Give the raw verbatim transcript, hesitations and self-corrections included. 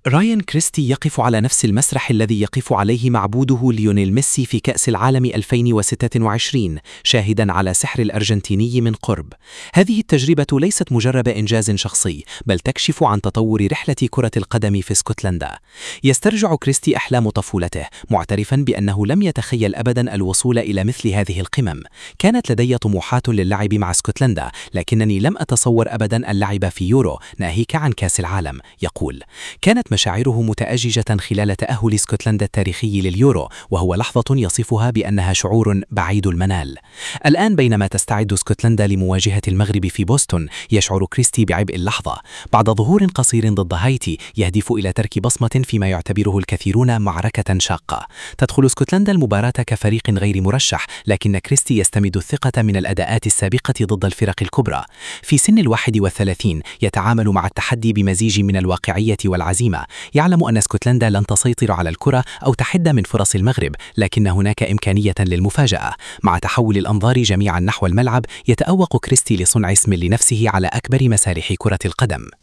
رايان كريستي يقف على نفس المسرح الذي يقف عليه معبوده ليونيل ميسي في كأس العالم ألفين وستة وعشرين، شاهداً على سحر الأرجنتيني من قرب. هذه التجربة ليست مجرد إنجاز شخصي، بل تكشف عن تطور رحلة كرة القدم في اسكتلندا. يسترجع كريستي أحلام طفولته، معترفاً بأنه لم يتخيل أبداً الوصول إلى مثل هذه القمم. كانت لدي طموحات للعب مع اسكتلندا، لكنني لم أتصور أبداً اللعب في يورو، ناهيك عن كأس العالم. يقول: كانت مشاعره متأججة خلال تأهل اسكتلندا التاريخي لليورو، وهو لحظة يصفها بأنها شعور بعيد المنال. الآن بينما تستعد اسكتلندا لمواجهة المغرب في بوسطن، يشعر كريستي بعبء اللحظة. بعد ظهور قصير ضد هايتي يهدف إلى ترك بصمة فيما يعتبره الكثيرون معركة شاقة. تدخل اسكتلندا المباراة كفريق غير مرشح، لكن كريستي يستمد الثقة من الأداءات السابقة ضد الفرق الكبرى. في سن الواحد والثلاثين يتعامل مع التحدي بمزيج من الواقعية والعزيمة. يعلم أن اسكتلندا لن تسيطر على الكرة أو تحد من فرص المغرب، لكن هناك إمكانية للمفاجأة. مع تحول الأنظار جميعا نحو الملعب، يتأوق كريستي لصنع اسم لنفسه على أكبر مسارح كرة القدم.